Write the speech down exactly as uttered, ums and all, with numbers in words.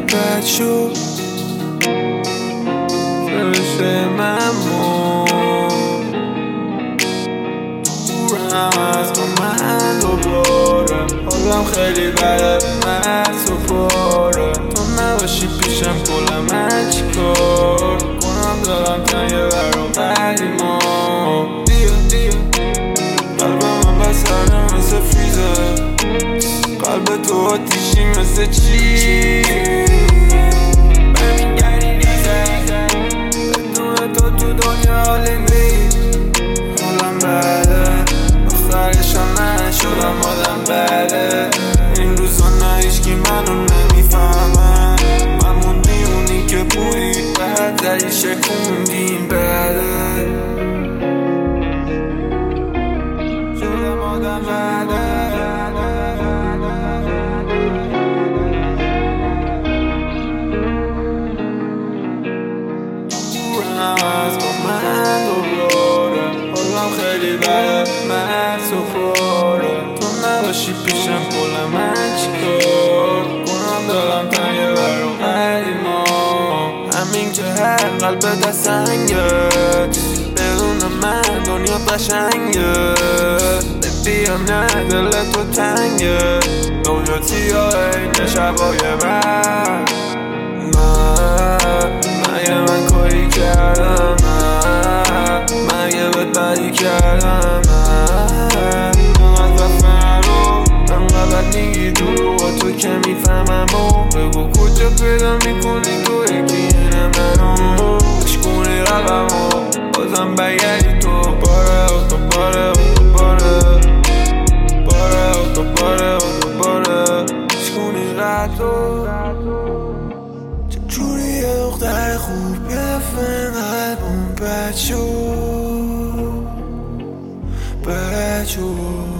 بد شد فرش ممنون دورم از من دوباره حالم خیلی بده مست و پاره تو نباشی پیشم کلم من چی کار کنم دارم تنگه برام قدیما دیر دیر قلبم من بسرم مثل فریزه قلب تو آتیشی مثل چی برمیگردی ریزه بدون تو تو دنیا حالی نی حالم بده آخرشم نشدم آدم بده این روزا نه هیچکی منو نمیفهمه من موندی اونی که بودی بعد زدی شکوندیم بده شدم آدم بده از با من دوباره حالم خیلی بده مست و پاره تو نباشی پیشم کل من چیکار کنم دارم تنگه برام قدیما همین که هر قلب دست سنگه بدون من دنیا قشنگه ببیم نه دل تو تنگه دوجاتی ها این شبای من مگه من کاری کردم مگه بهت بدی کردم انقدر فرو انقدر دیگی دروغ تو که میفهمم و بگو کجا پیدا میکنی تو یکی اینه منو اشکونی رقم و بازم بگردی تو باره و تو باره و تو باره باره و تو باره و تو باره اشکونی رقم چجوری یه دختر خوب یه دفعه قلبم بد شد بد شد